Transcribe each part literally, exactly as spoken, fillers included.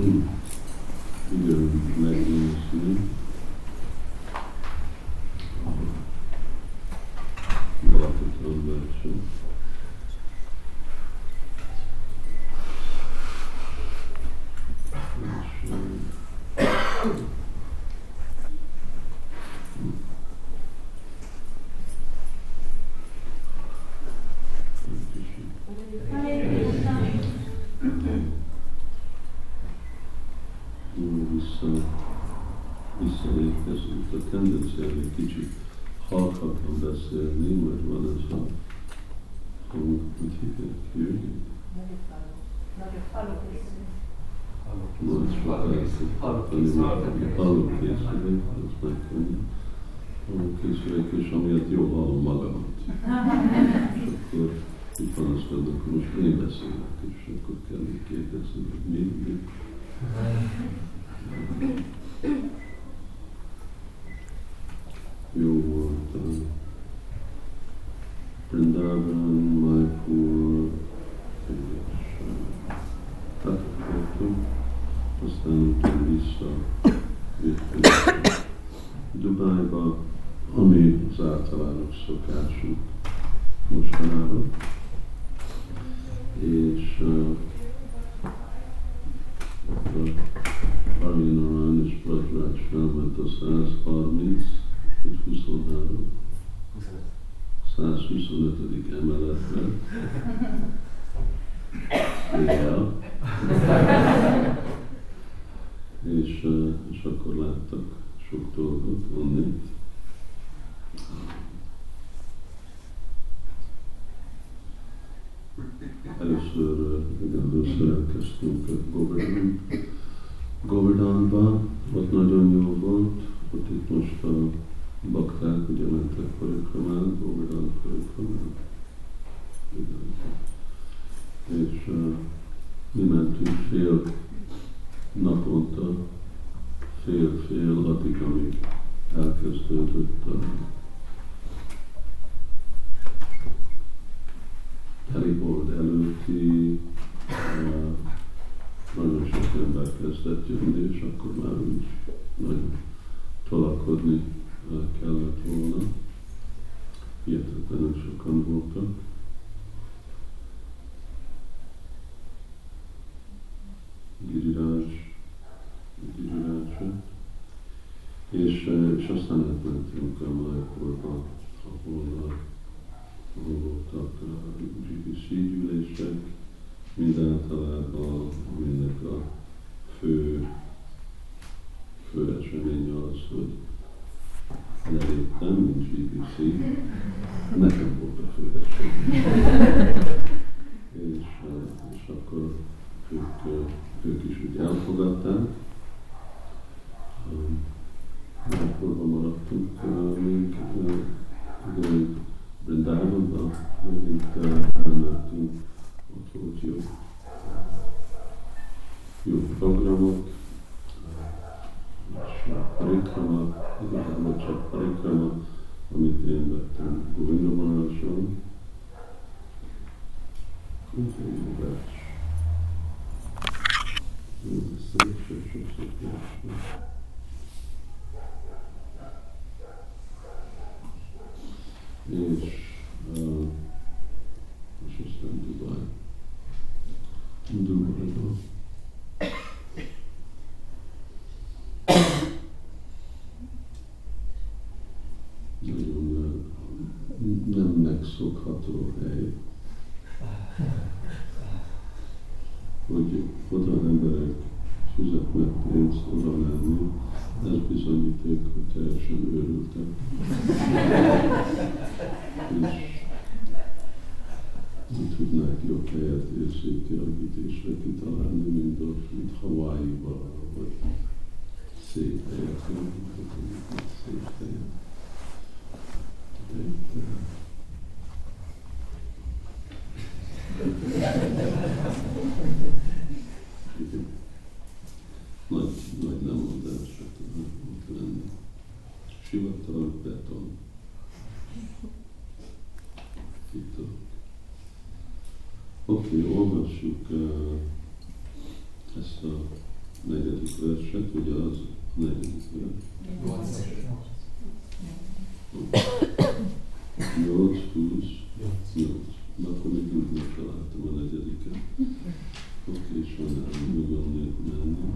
Időn megnézni Bhagavatam verset. Vissza, visszaérkezünk. A tendencia egy kicsit halkabban beszélni, mert van ez a, hogy hívják, jövő? Nagyobb halókészülő. Halókészülő, az megkönnyű. Halókészülők, és amiatt jól hallom magamat. És akkor így panaszkodnak, hogy most én beszélek, és akkor kell még kérdezni, hogy mi, mi. Jó volt a Vrindavan, Mayapur, és Tathagata, aztán utána vissza jöttünk Dubájba, ami az általános szokásunk mostanában. És uh, Arvind Narayan és Pradraj felment a száz harminc és huszonhárom. száz huszonötödik emeletben. Éjjel. és, uh, és akkor láttak sok dolgot onnét. Először, igen, először elkezdtünk Govardhan, Govardhanba, ott nagyon jó volt, ott itt most a bakták ugye mentek parikramán, Govardhan parikramán. És uh, mi mentünk fél naponta, fél-fél addig, amíg elkezdődött a Helibold előtti uh, nagyon sok ember kezdett jönni, és akkor már úgy nagyon tolakodni uh, kellett volna. Hihetetlenül sokan voltak. Giriraj, Giriraj, és, uh, és aztán átmentünk a Mayapurba, ahol uh, ahol voltak a gé bé cé gyűlések, mindáltalában, aminek a fő, fő esemény az, hogy leléptem, mint gé bé cé, nekem volt a fő esemény. és, és akkor ők, ők is úgy elfogadták. Akkor maradtunk még, még Vrindavanban, megint elmentünk, ott volt jó, jó programok, és parikrama, igazából csak parikrama, amit én vettem Govinda Maharajson. Úgyhogy jó vers. Jó, ez szép, sok, sok, sok vers. És, uh, és aztán Dubaj. Dubajban. Nagyon uh, nem megszokható hely, hogy oda emberek fizetnek pénzt oda lenni, ez bizonyíték, hogy teljesen őrültek. És úgy tudnák jobb helyet érzékelítésre kitalálni, mint ott, mint Hawaii-ban, vagy szép helyet, szép helyet. De itt, Nagy, nagy lemondásra tudnak lenni. Sivatag, beton. Titok. Oké, okay, olvassuk uh, ezt a negyedik verset, ugye az negyedik vers. nyolc, húsz, nyolc. De akkor még úgy nem találtam a negyediket. Oké, és van el, nyugodni menni.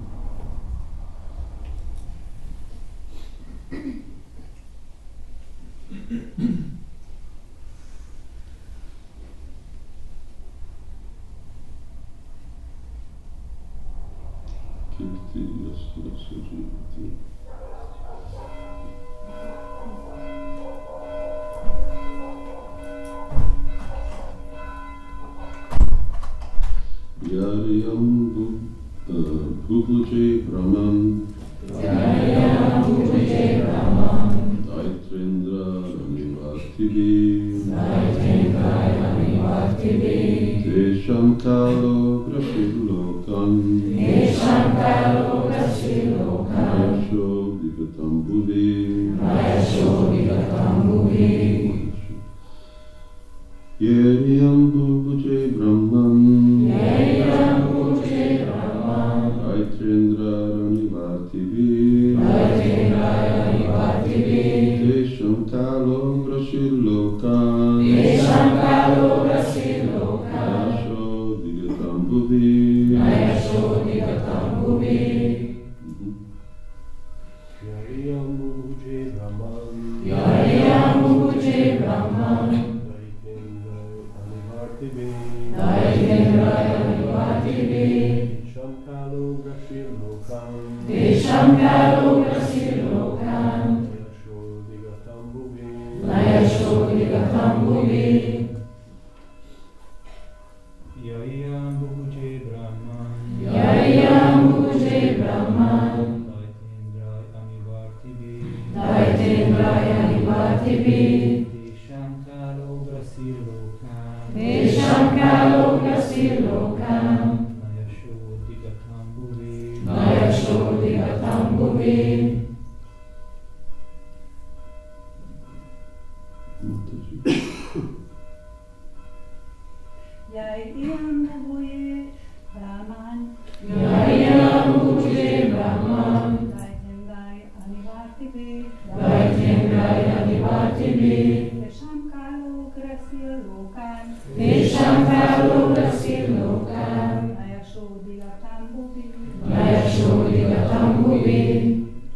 Kirti, yasya, sujiti. Yariyam Bhubuje Brahman Yariyam Bhubuje Brahman Daitrendra Ranivartivi Daitrendra Ranivartivi Desham Kalo Grashilokam Desham Kalo Grashilokam Mayasho Vigatam Bhuvi Mayasho Vigatam Bhuvi Yariyam Bhubuje Brahman Yariyam Bhubuje Brahman Daitrendra Ranivartivi Daitrendra Ranivartivi Desham Kalo Grashilokam Desham Kalo Grashilokam Mayasho Vigatam Bhuvi Mayasho Vigatam Bhuvi Yariyam Bhubuje Brahman Yariyam Bhubuje Brahman Daitrendra Ranivartivi Desham Kalo Grashilokam Desham Kalo Grashilokam Mayasho Vigatam Bhuvi Mayasho Vigatam Bhuvi Yariyam Bhubuje Brahman Yariyam Bhubuje Brahman Daitrendra Ranivartivi Daitrendra Ranivartivi Desham Kalo Grashilokam Desham Kalo Grashilokam Mayasho Vigatam Bhuvi Mayasho Vigatam Bhuvi Yariyam Bhubuje Brahman Yariyam Bhubuje Brahman Daitrendra Ranivartivi Daitrendra Ranivartivi Desham Kalo Grashilokam Desham Kalo Grashilokam Mayasho Vigatam Bhuvi Mayasho Vigatam Bhuvi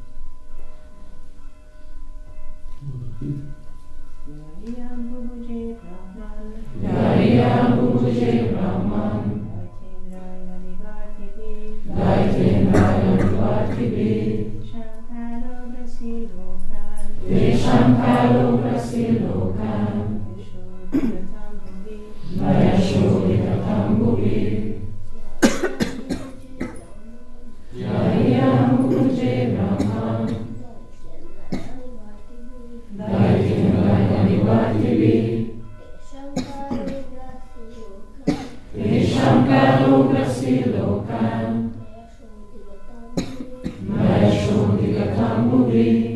Yariyam Bhubuje Brahman Yariyam Bhubuje Brahman Daitrendra Ranivartivi Daitrendra Ranivartivi Desham Kalo Grashilokam Desham Kalo Grashilokam Mayasho Vigatam Bhuvi Mayasho Vigatam Bhuvi Yariyam Bhubuje Brahman Daitrendra Ranivartivi Desham Kalo Grashilokam Mayasho Vigatam Bhuvi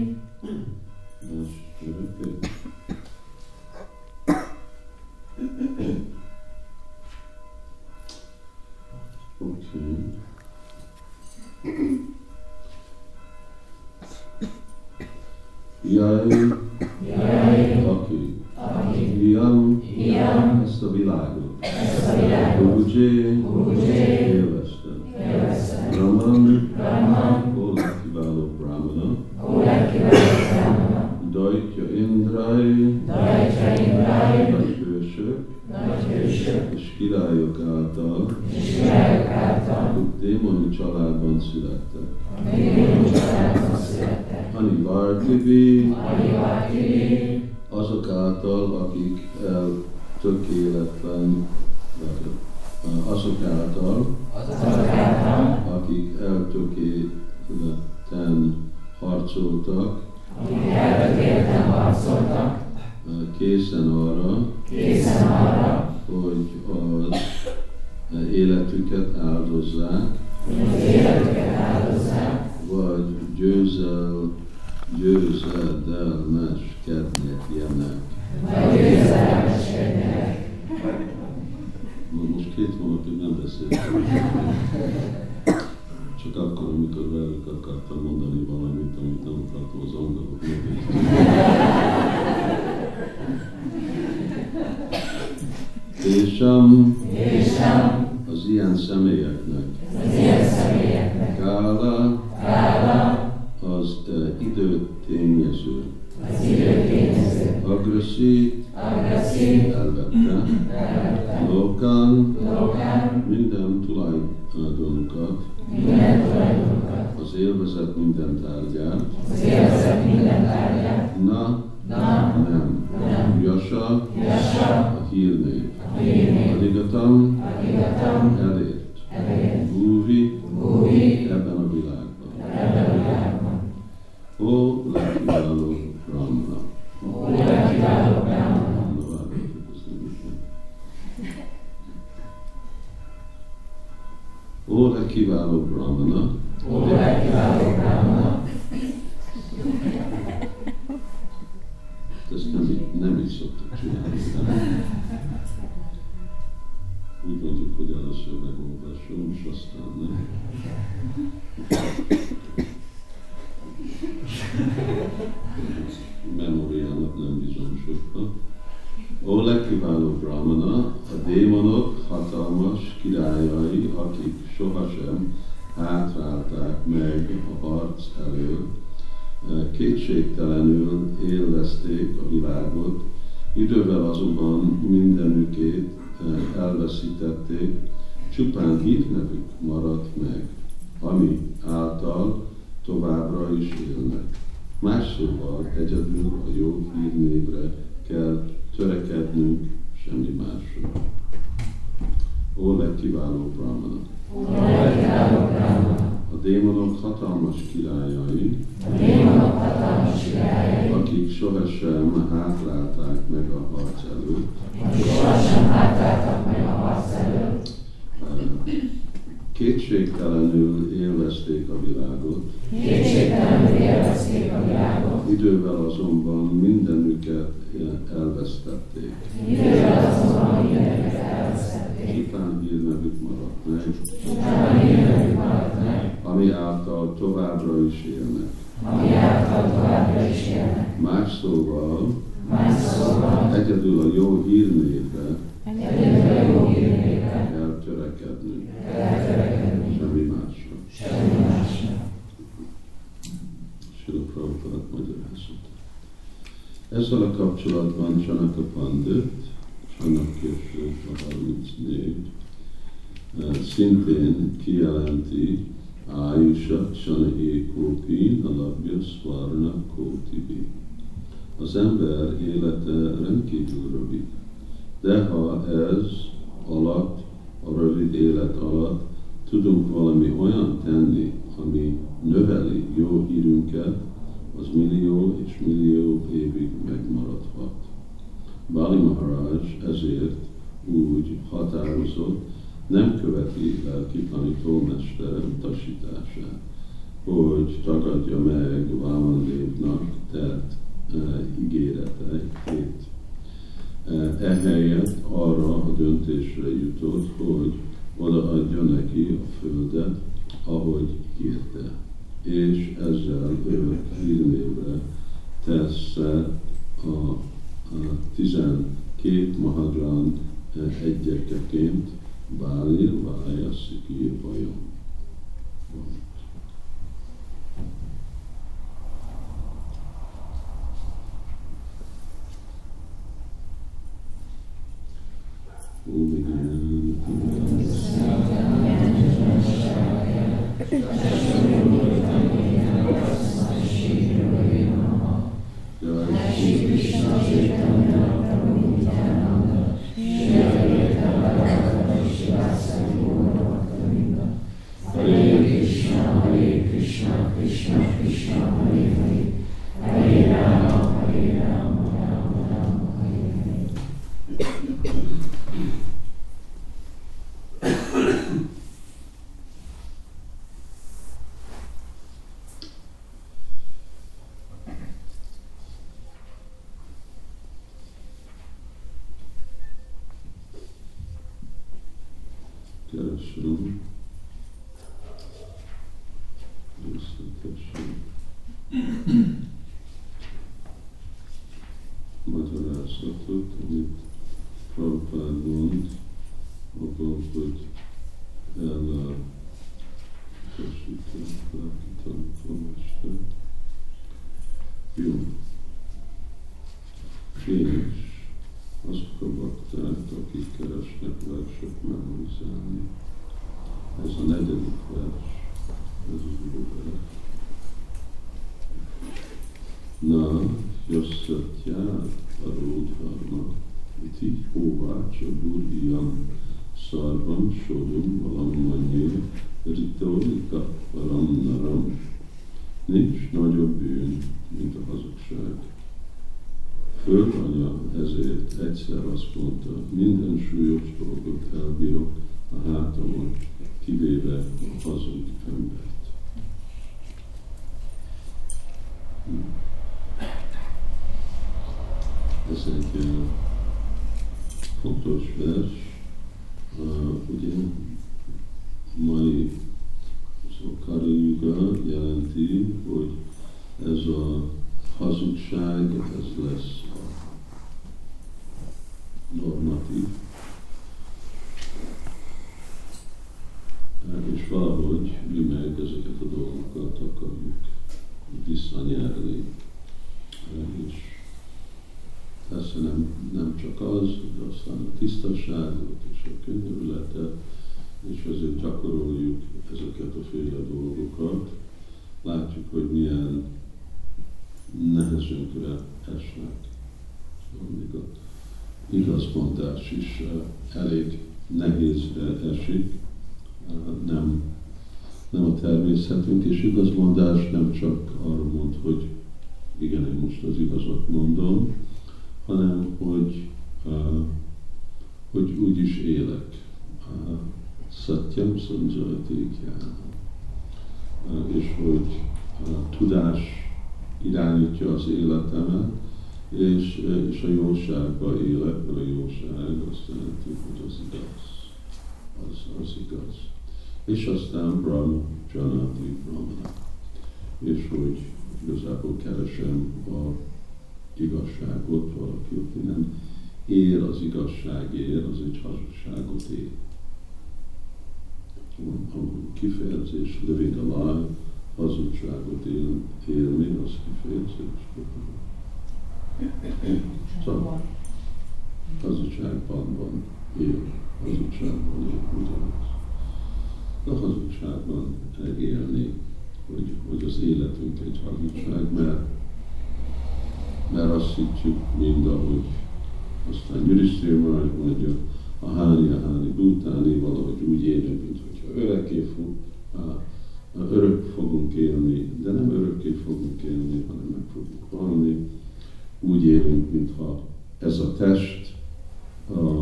Okay. Jaj, Jaj, aki, aki, Iyam, Iyam, ezt a világot, ezt a világot, Bhubuje, Bhubuje, élvezte. élvezte. Brahman, Brahman, ó legkiválóbb Brahmana, ó legkiválóbb Brahmana, Daitya Indrai, Daitya Indrai, nagy hősök, nagy hősök, és királyok által, és királyok által, akik démoni családban születtek. démoni családban születtek. Anivartivi, Anivartivi, azok által, akik eltökéletlen, vagy azok által, azok által, akik eltökéleten harcoltak, akik eltökélten harcoltak, készen arra, készen arra, hogy az életüket áldozzák, az életüket áldozzák, vagy győzel, győzedelmeskednek ilyenek. vagy győzedelmeskednek. Most két hónapig nem beszéltem. Csak akkor, amikor velük akartam mondani valamit, amit nem akartam az angolok megérteni. És, um, és um, az ilyen személyeknek, az ilyen személyeknek kála, kála, az uh, időtényező, az időtényező, agresszív, agresszív, elvette, elvette, lókán, lókán, minden tulajdonukat, minden tulajdonukat, az élvezet minden tárgyát, az élvezet minden tárgyát, na, na, nem, nem, jasa, jasa, a hírnév, a hírnév, adigatam, adigatam, elért, elért, búvi, búvi, ebben a világban. ebben a világban. Ó, legkiváló Brahmana. Ó, legkiváló Brahmana. Na, várjátok, ez nem is van. Ó, legkiváló Brahmana. Ó, legkiváló Brahmana. Ezt nem, így- nem így szoktuk csinálni. Nem? Úgy mondjuk, hogy először megolvasom, és aztán nem. Memóriának nem bízom sokba. Ó, legkiváló Brahmana, a démonok hatalmas királyai, akik sohasem hátrálták meg a harc elől, kétségtelenül élvezték a világot, idővel azonban mindenükét elveszítették, csupán hírnevük maradt meg, ami által továbbra is élnek. Más szóval egyedül a jó hírnévre kell törekednünk, semmi másra. Ó, legkiváló Brahmana! Ó, legkiváló Brahmana. A démonok hatalmas királyai, A démonok hatalmas királyai, akik sohasem hátrálták meg a harc előtt, akik sohasem hátráltak meg a harc előtt, kétségtelenül élvezték a világot, kétségtelenül élvezték a világot, idővel azonban mindenüket elvesztették. idővel azonban mindenüket elvesztették, Csupán hírnevük maradt meg, utána hírnevük maradt meg, ami által továbbra is élnek. ami által továbbra is élnek. Más szóval, Más szóval, egyedül a jó hírnévre egyedül a jó hírnévre kell törekednünk, kell törekedni, semmi másra. semmi másra. Srila Prabhupád magyarázat. Ezzel a kapcsolatban Janaka Pandit, Chanakya Srila harmincnégy, szintén kijelenti Ájusat Shana Ékópi Nalabja Svarna Kótibi. Az ember élete rendkívül rövid, de ha ez alatt, a rövid élet alatt tudunk valami olyan tenni, ami növeli jó hírünket, az millió és millió évig megmaradhat. Bali Maharaj ezért úgy határozott, nem követi lelki tanítómestere utasítását, hogy tagadja meg Vámanadévnak tett e, ígéreteit. E, ehelyett arra a döntésre jutott, hogy odaadja neki a földet, ahogy ígérte, és ezzel ő hírnévre tesz a, a tizenkét Mahadran egyekeként Bálir, Vája, Szikír, Vajon. Ó, igen. Keresem. részletesen magyarázatot, amit Prabhupád mond, abban, hogy el felsítem, felkítanom este. Jó. És azok a bakták, akik keresnek versek memorizálni. Ez a negyedik vers, ez az jó vers. Na, jasszatját a ródharma, iti hóvácsa burjam, szarvam, sodum, valamanyé, ritolika, param, naram. Nincs nagyobb bűn, mint a hazugság. Földanya ezért egyszer azt mondta, minden súlyos dolgot elbírok a hátamon, kivéve a hazug embert. Ez egy uh, fontos vers, uh, ugye mai Kali Yuga jelenti, hogy ez a hazugság, ez lesz a normatív. És valahogy mi meg ezeket a dolgokat akarjuk visszanyerni. És persze nem, nem csak az, de aztán a tisztaságot és a könyörületet, és ezért gyakoroljuk ezeket a féle dolgokat. Látjuk, hogy milyen nehezünkre esnek. Szóval még a igazmondás is elég nehézre esik. Nem, nem a természetünk, és igazmondás nem csak arra mond, hogy igen, én most az igazat mondom, hanem hogy, hogy úgy is élek. Satyam sanjayati jnana. És hogy a tudás irányítja az életemet, és, és a jóságba élek, mert a jóság azt jelenti, hogy az igaz. Az, az igaz. És aztán Brahma Janati Brahmana. És hogy igazából keresem a igazságot, valaki, aki nem él az igazságért, az egy hazugságot él. A kifejezés living a lie, hazugságot él, élni, az kifejezés. Szóval hazugságban van él, hazugságban él, ugyanaz. A hazugságban élni, hogy, hogy az életünk egy hazugság, mert, mert azt hittük mind, ahogy aztán Yudhishthira Maharaj mondja, a háni, a háni, bútáni, valahogy úgy élünk, mint hogyha örökké fog, örök fogunk élni, de nem örökké fogunk élni, hanem meg fogunk halni. Úgy élünk, mintha ez a test a,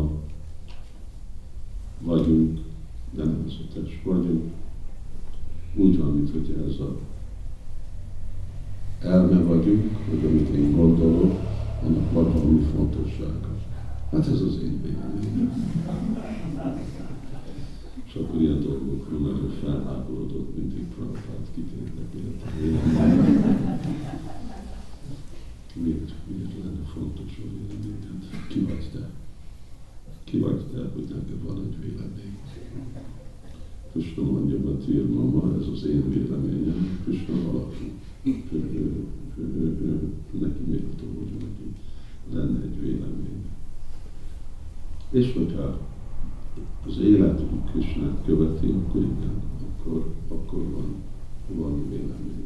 vagyunk, de nem ez a test vagyunk. Úgy van, mint hogy ez a elme vagyunk, hogy amit én gondolok, annak van valami fontossága. Hát ez az én véleményem. És akkor ilyen dolgokról nagyon felháborodott, mindig Prabhupád kitérnek véleményem. Miért, miért lenne fontos a véleményed? Ki vagy te? Ki vagy te, hogy neked van egy vélemény? Krishna mondja, hogy Tirmama, ez az én véleményem. Krishna valaki. Neki méltó, hogy neki lenne egy vélemény. És hogyha az életünk Krishnát követi, akkor igen, akkor, akkor van, van vélemény.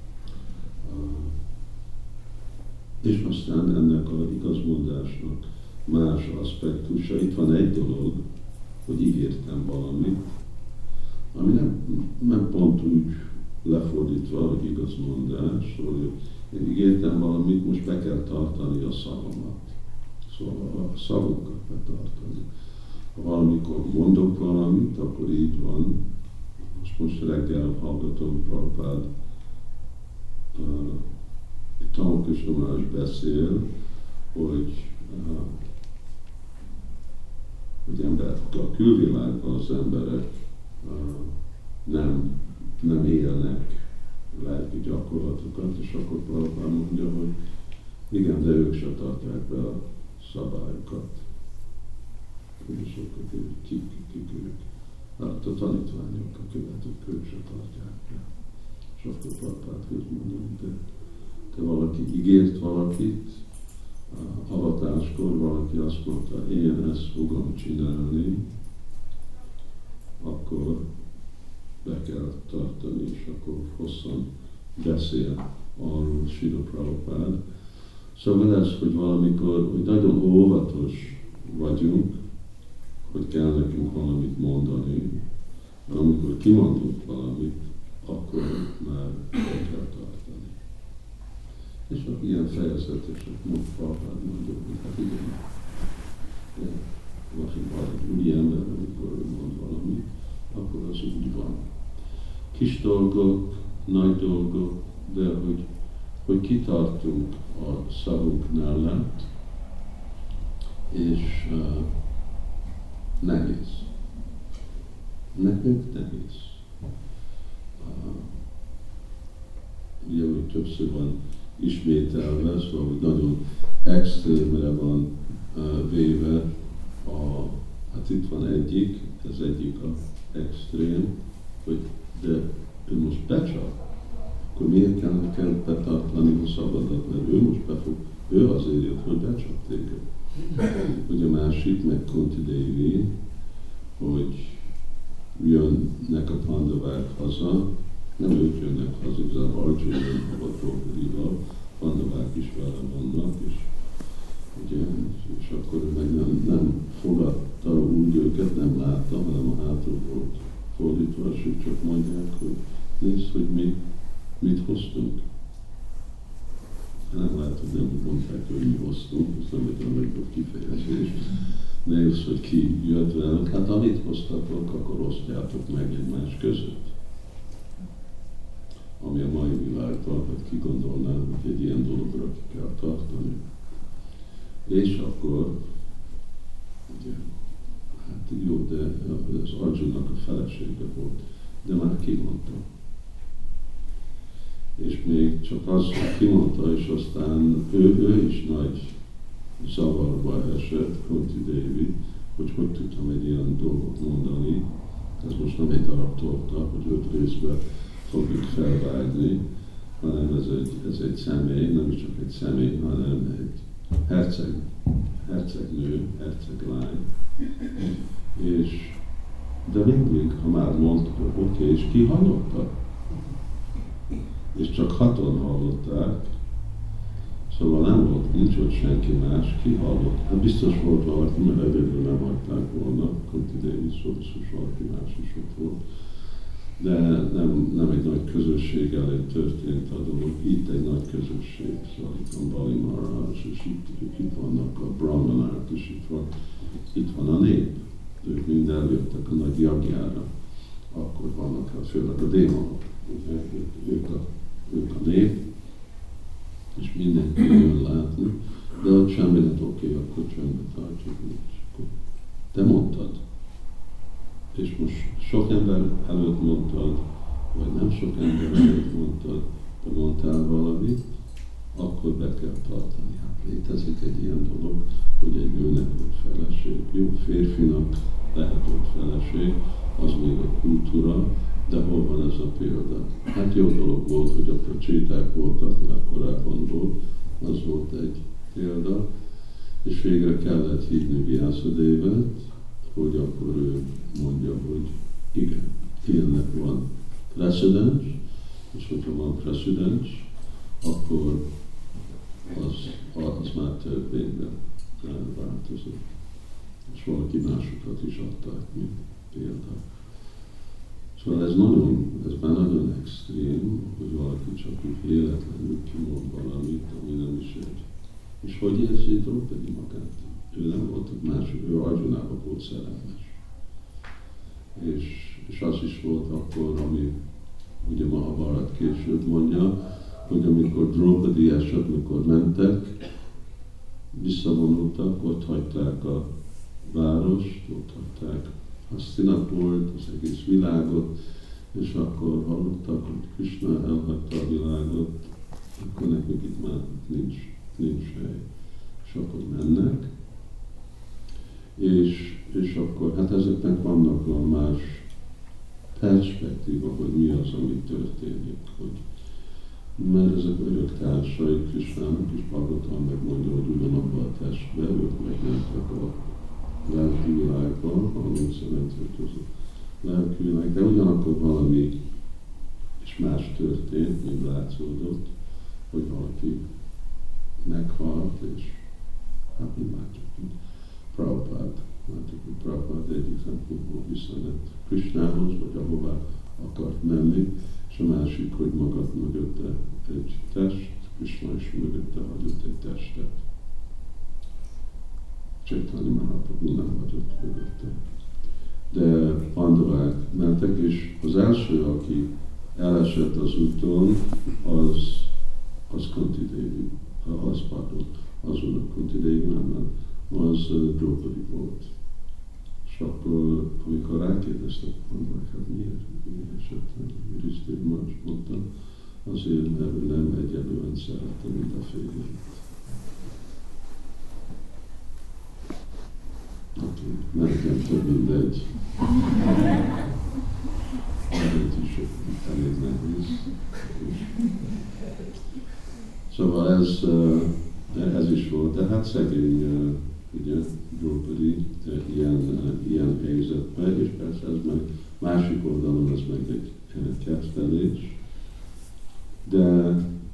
És aztán ennek az igazmondásnak más aspektusa. Itt van egy dolog, hogy ígértem valamit, ami nem, nem pont úgy lefordítva, hogy igazmondás, hogy én ígértem valamit, most be kell tartani a szavamat. Szóval a szavunkat betartani. Ha valamikor mondok valamit, akkor így van. Most, most reggel hallgatom Prabhupád, uh, Tamal Krishna Maharaj beszél, hogy, uh, hogy ember, a külvilágban az emberek uh, nem, nem élnek lelki gyakorlatokat, és akkor Prabhupád mondja, hogy igen, de ők se tartják be a szabályokat. És akkor kik, kik ők? Hát a tanítványok, a követők, ők se tartják be. És akkor Prabhupád közmondja, de te valaki ígért valakit, avatáskor valaki azt mondta, én ezt fogom csinálni, akkor be kell tartani, és akkor hosszan beszél arról Srila Prabhupád. Szóval ez, hogy valamikor, hogy nagyon óvatos vagyunk, hogy kell nekünk valamit mondani, de amikor kimondunk valamit, akkor már be kell tartani. És akkor ilyen fejezetesek, most Prabhupád mondja, hogy hát igen, van egy új ember, amikor ő mond valamit, akkor az úgy van. Kis dolgok, nagy dolgok, de hogy, hogy kitartunk a szavunk mellett, és uh, nehéz. Nekünk nehéz. Uh, ugye, hogy többször van ismételve, szóval hogy nagyon extrémre van uh, véve a, hát itt van egyik, ez egyik a extrém, hogy de ő most becsap, akkor miért kell nekem betartani a szabadat, mert ő most befog, ő azért jött, hogy becsap téged. Ugye másik, meg Kunti Devi, hogy jönnek a pandavák haza, nem ők jönnek haza, igazából Arjuna vagy Draupadival, pandavák is vele vannak, és ugye, és akkor ő meg nem, nem fogadta úgy őket, nem látta, hanem a hátul volt fordítva, és ők csak mondják, hogy nézd, hogy mi mit hoztunk. Nem lehet, hogy nem mondták, hogy mi hoztunk, ez nem egy olyan legjobb kifejezés. Nézd, hogy ki jött velünk, hát amit hoztatok, akkor osztjátok meg egymás között. Ami a mai világban, hogy ki gondolná, hogy egy ilyen dologra ki kell tartani. És akkor, ugye, hát jó, de az Arjunnak a felesége volt, de már kimondta. És még csak az kimondta, és aztán ő, ő is nagy zavarba esett, Kunti Devi, hogy hogy tudtam egy ilyen dolgot mondani. Ez most nem egy darab torta, hogy öt részbe fogjuk felvágni, hanem ez egy, ez egy személy, nem is csak egy személy, hanem egy herceg, hercegnő, herceglány. És, de mindig, ha már mondtuk, oké, okay, és ki hallotta? És csak haton hallották, szóval nem volt, nincs ott senki más, ki hallott. Hát biztos volt valaki, mert egyedül nem hagyták volna, Kunti Devi szóval, és valaki más is ott volt. De nem, nem egy nagy közösség elé történt a dolog, itt egy nagy közösség, szóval itt van Bali Maharaj, és itt, itt vannak a brahmanák, és itt van, itt van a nép. Ők mind eljöttek a nagy jagjára, akkor vannak hát főleg a démonok, ők a, ők a nép, és mindenki jön látni, de ott semmi lett oké, okay, akkor csöndbe tartjuk, és akkor te mondtad. És most sok ember előtt mondtad, vagy nem sok ember előtt mondtad, de mondtál valamit, akkor be kell tartani. Hát létezik egy ilyen dolog, hogy egy nőnek volt feleség. Jó, férfinak lehet ott feleség, az még a kultúra, de hol van ez a példa? Hát jó dolog volt, hogy a pracséták voltak, mert korábban volt, az volt egy példa, és végre kellett hívni Vyasadévet, hogy akkor ő mondja, hogy igen, ilyennek van precedens, és hogyha van precedens, akkor az, az már törvényben változott. És valaki másokat is adta, mint példa. Szóval ez nagyon, ez már nagyon extrém, hogy valaki csak úgy véletlenül kimond valamit, ami nem is egy. És hogy érzi Draupadi magát? Ő nem volt másik, ő Arjunába volt szerelmes. És, és az is volt akkor, ami ugye Mahabharat később mondja, hogy amikor Draupadi esett, amikor mentek, visszavonultak, ott hagyták a várost, ott hagyták Hastinapurt, az egész világot, és akkor hallottak, hogy Krishna elhagyta a világot, akkor nekünk itt már nincs, nincs hely. És akkor mennek, és, és akkor hát ezeknek vannak a más perspektíva, hogy mi az, ami történik. Hogy, mert ezek örök társai Krishnának, és Bhagavatam megmondja, hogy ugyanabban a testben, ők megjelentek a lelki világban, ahol szerintük az a lelki világ, de ugyanakkor valami és más történt, mint látszódott, hogy valaki meghalt, és hát mi látjuk, hogy Prabhupád, látjuk, hogy Prabhupád egyik szempontból visszament Krishnához, vagy ahová akart menni, és a másik, hogy magad mögötte egy test, Krishna is mögötte hagyott egy testet. Chaitanya Mahaprabhu nem hagyott mögötte. De Pandavák mentek, és az első, aki elesett az úton, az, az Kunti Devi, az pardon, az Unak Kunti Devi, nem, nem, az uh, Draupadi volt. És akkor, amikor rákérdeztek, Pandavák, hát miért, miért esett, Yudhiszthira mondta, azért, mert ő nem egyenlően szerette, mint a férjét. Oké, nekem több mindegy. Ezért is elég nehéz. Szóval ez, ez is volt, de hát szegény, ugye, Draupadi ilyen, ilyen helyzetben, és persze ez meg másik oldalon ez meg egy kettelés, de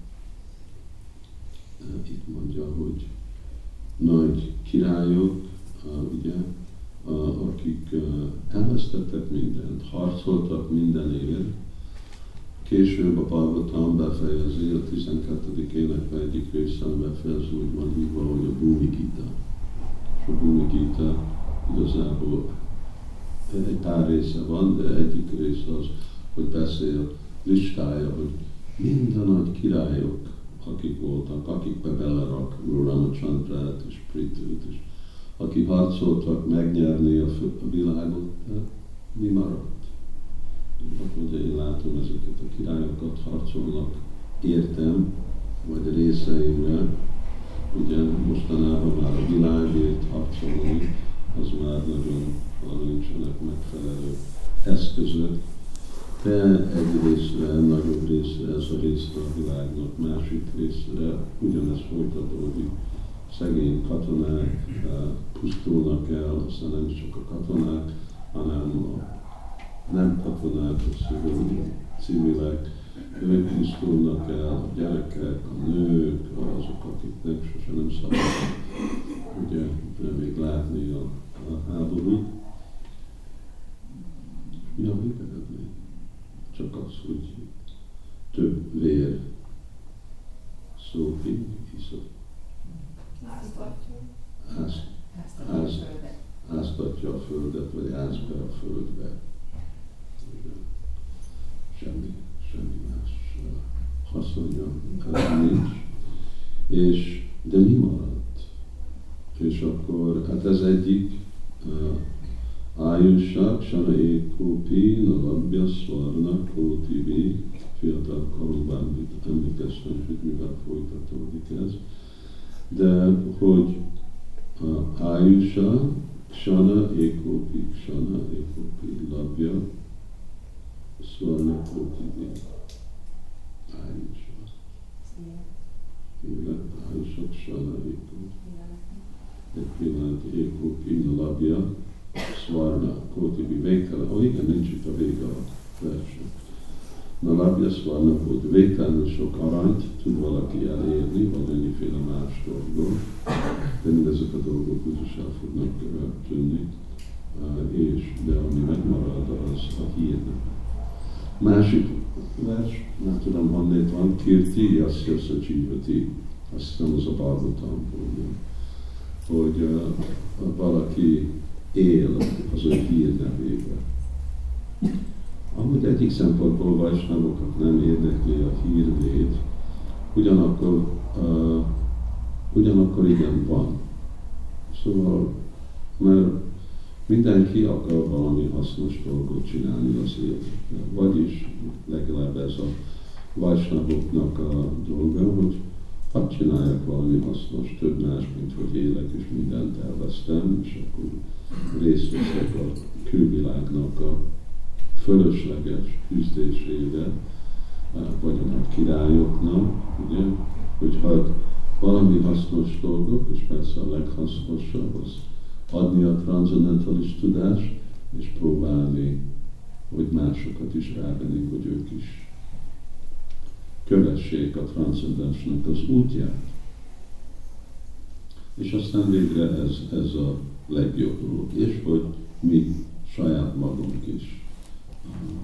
itt mondja, hogy nagy királyok, Uh, ugye, uh, akik uh, elvesztettek mindent, harcoltak mindenért. Később a Bhagavatam befejezi, a tizenkettedik énekben egyik részen befejezi, úgy van hívva, hogy a Bhumi Gita. És a Bhumi Gita igazából egy pár része van, de egyik része az, hogy beszél listája, hogy minden nagy királyok, akik voltak, akikbe belerak Ramachandrát és Pritút is, akik harcoltak megnyerni a, a világot, mi maradt? Ugye én látom ezeket a királyokat harcolnak, értem, vagy részeimre, ugye mostanában már a világért harcolni, az már nagyon, arra nincsenek megfelelő eszközök, de egy részre, nagyobb részre, ez a részre a világnak, másik részre ugyanez folytatódik. Szegény katonák pusztulnak el, aztán nem csak a katonák, hanem a nem katonák, a civilek, ők pusztulnak el, a gyerekek, a nők, azok, akiknek sose nem szabad ugye még látni a, a háborút. Mi a végeredmény? Csak az, hogy több vér szó ki, hiszem. Áz, áz, áztatja a földet, vagy áz be a földbe. Semmi, semmi más haszonja nincs. És, de mi maradt? És akkor, hát ez egyik uh, Ájusá, Ksana Ékópi, Nalabja, Szvarna, Kótivi, fiatal koromban emlékeztem, hogy mivel folytatódik ez. De hogy uh, Ájusá, Ksana Ékópi, Ksana Ékópi, Labja, Szvarna, Kótivi. Ájusá. Élet, Ájusá, Ksana Ékópi. Egy pillanat, Ékópi, Labja, Szvarna, Kótivi, végtelen. Ó, igen, nincs itt a vége a versnek. Na Labja, Szvarna, Kótivi, végtelenül sok aranyt tud valaki elérni, vagy annyiféle más dolgot, de mindezek a dolgok úgyis el fognak tűnni, és de ami megmarad, az a hírnek. Másik vers, nem tudom, honnét van, Kirti, Yasya Sacsivati, azt hiszem az a Bhagavatam, hogy uh, valaki él az ő hírnevébe. Amúgy egyik szempontból vajsnávokat nem érdekli a hírvéd, ugyanakkor, uh, ugyanakkor igen van. Szóval, mert mindenki akar valami hasznos dolgot csinálni az életben. Vagyis legalább ez a vajsnavoknak a dolga, hogy hadd csinálják valami hasznos, több más, mint hogy élek és mindent elvesztem, és akkor részt veszek a külvilágnak a fölösleges küzdésébe, vagy a nagy királyoknak, ugye, hogy hadd valami hasznos dolgok, és persze a leghasznosabb az adni a transzendentális tudást, és próbálni, hogy másokat is rávenni, hogy ők is kövessék a transzcendensnek az útját. És aztán végre ez, ez a legjobb dolog, és hogy mi saját magunk is uh,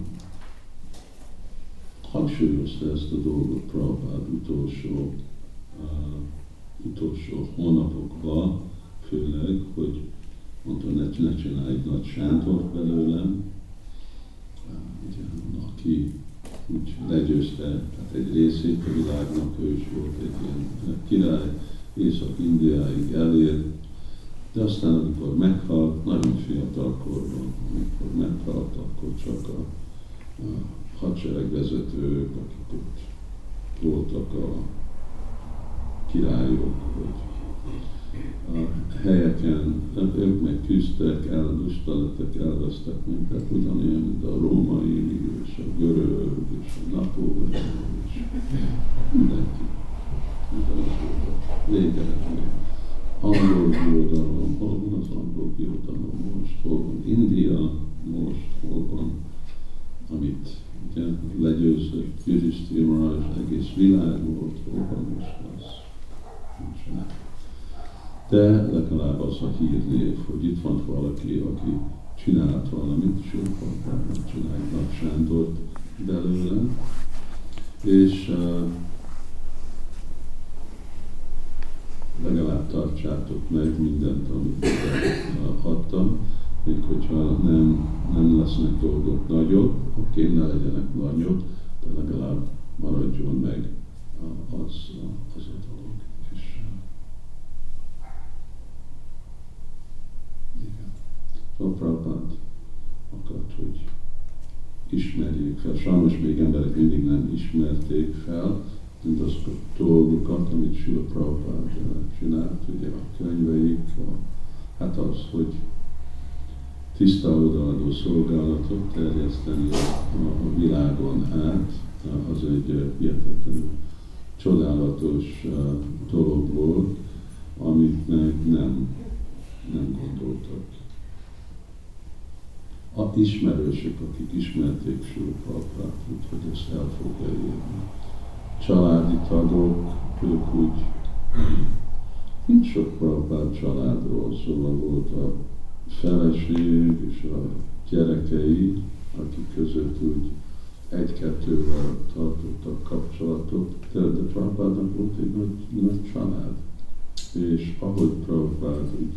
hangsúlyozta ezt a dolgot Prabhupád utolsó, uh, utolsó hónapokban, főleg, hogy mondta, ne, ne csinálj egy nagy sántort belőlem, uh, ugye, aki úgy legyőzte, tehát egy részét a világnak, ő is volt egy ilyen király, Észak-Indiáig elért, de aztán amikor meghalt, nagyon fiatal korban, amikor meghalt, akkor csak a, a hadseregvezetők, akik ott voltak a királyok, hogy a helyeken, ők meg küzdtek, ellusta lettek, elvesztek minket, ugyanilyen, mint a római, és a görög, és a napóleon, és mindenki. Végeredmény. Angol birodalom, hol van az angol birodalom most, hol van India most, hol van, amit ugye, legyőzött Yudhishthira Maharaj, egész világ volt, hol van is az. Nincsenek. De legalább az a hírnév, hogy itt van valaki, aki csinált valamit, sőt, csinálj Nagy Sándort belőle, és uh, legalább tartsátok meg mindent, amit adtam, még hogyha nem, nem lesznek dolgok nagyobb, oké, ne legyenek nagyobb, de legalább maradjon meg az, az a dolog. És, igen. Szóval Prabhupád akart, hogy ismerjék fel. Sajnos még emberek mindig nem ismerték fel, mint azokat a dolgokat, amit Srila Prabhupád csinált, ugye a könyveik, a, hát az, hogy tiszta odaadó szolgálatot terjeszteni a, a, a világon át, az egy hihetetlenül csodálatos uh, dolog volt, amit meg nem, nem gondoltak. A ismerősök, akik ismerték Srila Prabhupát, hogy ezt el fogja érni. Családi tagok, ők úgy, mint sok Prabhupád családról, szóval volt a feleség és a gyerekei, akik között úgy egy-kettővel tartottak kapcsolatot, de, de Prabhupádnak volt egy nagy, nagy család. És ahogy Prabhupád úgy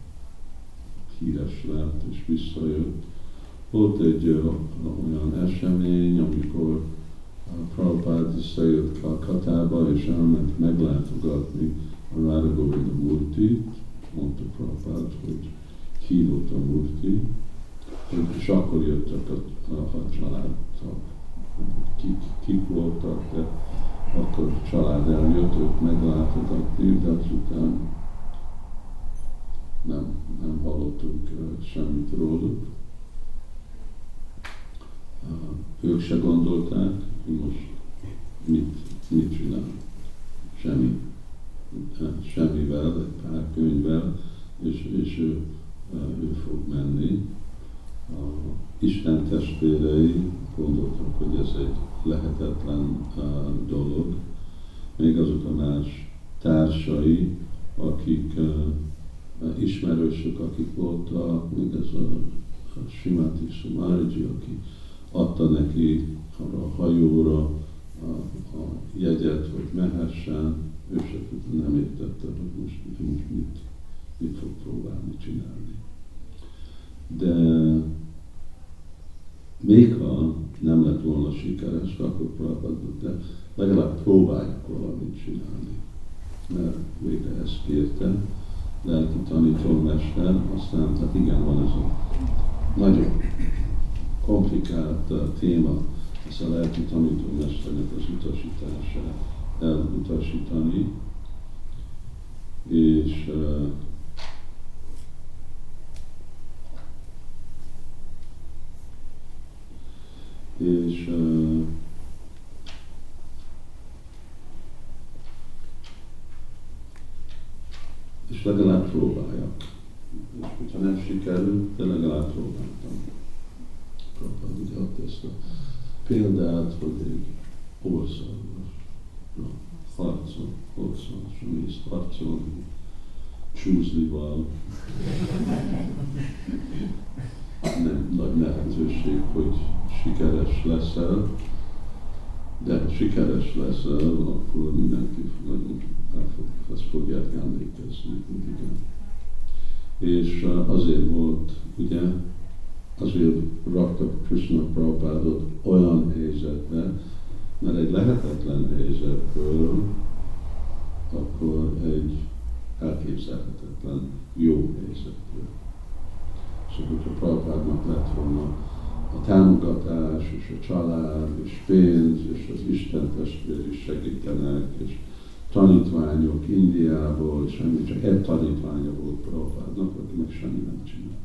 híres lett és visszajött, volt egy olyan esemény, amikor Prabhupád visszajött Kalkatába, és elment meglátogatni a Radha Govinda Murtit, mondta Prabhupád, hogy hívott a Murti, és akkor jöttek a, a, a családok, kik, kik voltak, de akkor a család eljött őt meglátogatni, de azután nem, nem hallottunk semmit róluk. Ők se gondolták, hogy most mit, mit csinál. Semmi. Semmivel, egy pár könyvvel, és, és ő, ő fog menni. A Isten testvérei gondoltak, hogy ez egy lehetetlen dolog. Még azok a más társai, akik ismerősök, akik voltak, még ez a, a Srimati Sumariji, aki adta neki arra a hajóra a, a jegyet, hogy mehessen, ő se nem értette, hogy most, most mit, mit fog próbálni csinálni. De még ha nem lett volna sikeres, akkor Prabhupád, de legalább próbáljuk valamit csinálni. Mert végre ezt kérte, lelki tanítómester, aztán, tehát igen, van ez a nagyon komplikált uh, téma, ez a lelki tanítómesternek az utasítása, elutasítani, és uh, és uh, és legalább próbáljak. És hogyha nem sikerül, de legalább próbáltam. Prabhupád ugye adta ezt a példát, hogy egy országos harcol, harcol, és mész harcolni, csúszlival. Nem nagy nehezőség, hogy sikeres leszel, de ha sikeres leszel, akkor mindenki nagyon el fog, ezt fogják emlékezni, igen. És azért volt, ugye, azért rakta Krishna Prabhupádot olyan helyzetbe, mert egy lehetetlen helyzetből akkor egy elképzelhetetlen jó helyzetből. Szóval, hogyha Prabhupádnak lett volna a támogatás, és a család, és pénz, és az Isten testvér is segítenek, és tanítványok Indiából, semmi, csak egy tanítványa volt Prabhupádnak, aki meg semmi nem csinál.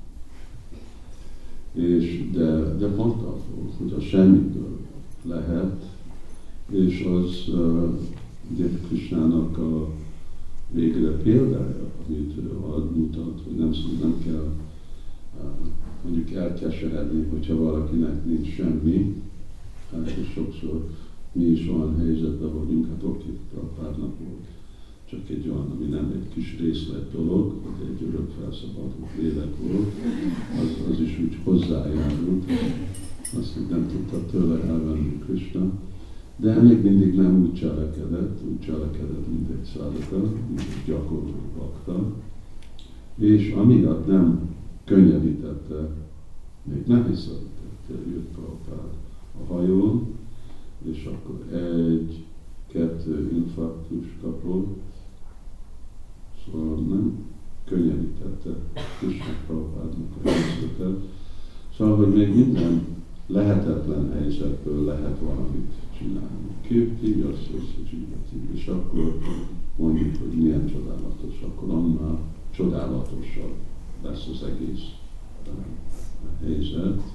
És de, de pont az volt, hogy a semmiből lehet, és az uh, ugye Krishnának a végre példája, amit ő ad, mutat, hogy nem, nem kell uh, mondjuk elkeseredni, hogyha valakinek nincs semmi, hát és sokszor mi is olyan helyzetben vagyunk, hát oké, Prabhupádnak volt csak egy olyan, ami nem egy kis részlet dolog, vagy egy örök felszabadult lélek volt, az, az is úgy hozzájárult, azt még nem tudta tőle elvenni Krishna, de még mindig nem úgy cselekedett, úgy cselekedett, mint egy szádaka, mint egy gyakorló bakta, és amiatt nem könnyedítette, még nem hiszedítette, jött Prabhupád a hajón, és akkor egy, kettő infarktus kapott, szóval nem könnyedítette Krishna Prabhupádnak a helyzetet. Szóval, hogy még minden lehetetlen helyzetből lehet valamit csinálni. Kirti, Jasszasza, és akkor mondjuk, hogy milyen csodálatos, akkor annál csodálatosabb lesz az egész helyzet.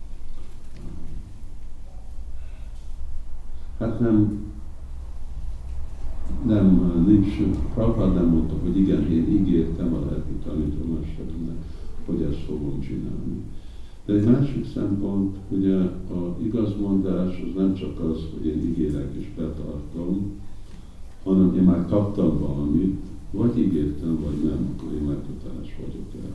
Hát nem, nem, nincs, Prabhupád nem mondta, hogy igen, én ígértem a lelki tanítómesteremnek, hogy ezt fogom csinálni. De egy másik szempont, ugye a igazmondás az nem csak az, hogy én ígérek és betartom, hanem én már kaptam valamit, vagy ígértem, vagy nem, akkor én már köteles vagyok el.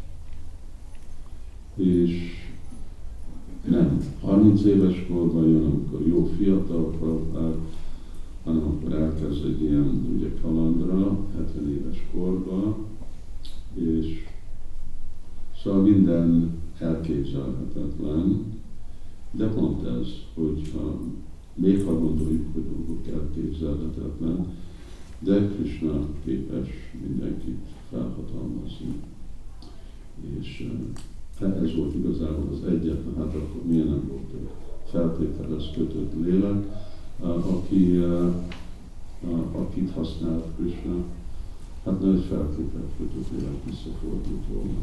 És nem harminc éves korban jön, amikor jó fiatal Prabhupád, hanem akkor elkezd egy ilyen ugye, kalandra, hetven éves korban, és szóval minden elképzelhetetlen, de pont ez, hogy ha, még ha gondoljuk, hogy dolgok elképzelhetetlen, de Krishna képes mindenkit felhatalmazni. És ez volt igazából az egyetlen, hát akkor milyen nem volt egy feltételez kötött lélek, aki, akit használt Krishna, hát nem egy feltételez kötött lélek visszafordult volna.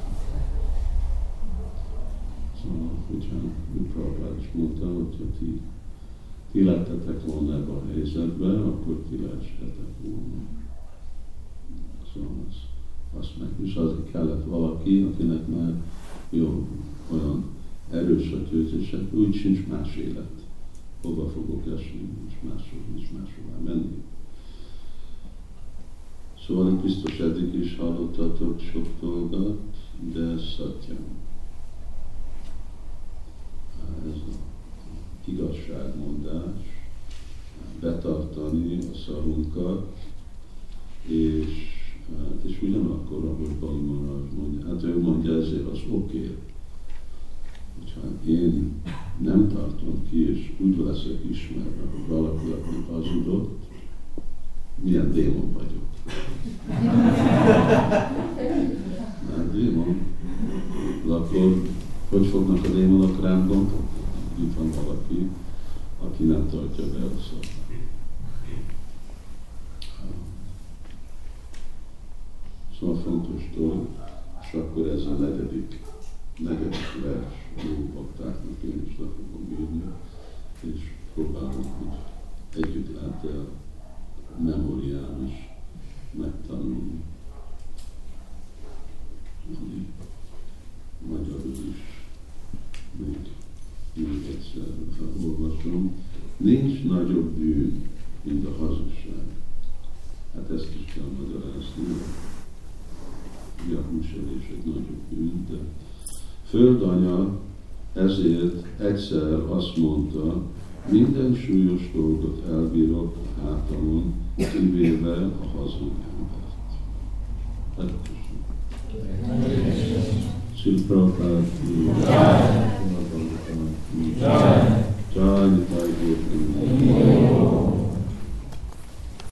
Szóval, hogyha Prabhupád is mondta, hogyha ti, ti lettetek volna ebben a helyzetben, akkor ti leeshetek volna. Szóval az, azt meg is azért kellett valaki, akinek már jó, olyan erős a győzése, úgy sincs más élet. Hova fogok esni, nincs máshol, nincs máshová menni. Szóval itt biztos eddig is hallottatok sok dolgot, de szatyam. Ez az igazságmondás, betartani a szarunkat, és, és ugyanakkor, ahogy Bali Maharaj mondja, hát ő mondja ezért az oké, okay. Hogyha én nem tartom ki, és úgy leszek ismerve, hogy valaki, aki hazudott, milyen démon vagyok. Hát démon. De akkor hogy fognak a démonok rám gondolni? Itt van valaki, aki nem tartja be a szót. Szóval fontos dolog, és akkor ez a negyedik, negyedik vers, jó baktáknak én is le fogom írni, és próbálom, hogy együtt lehet el memórián is megtanulni, ami magyarul is még, még egyszer olvasom. Nincs nagyobb bűn, mint a hazugság. Hát ezt is kell magyarázni. Ja, húsevés egy nagyobb bűn, de földanya ezért egyszer azt mondta, minden súlyos dolgot elbírok a hátamon, kivéve a hazug embert. Srila Prabhupada ki, Jai Nitai Gaur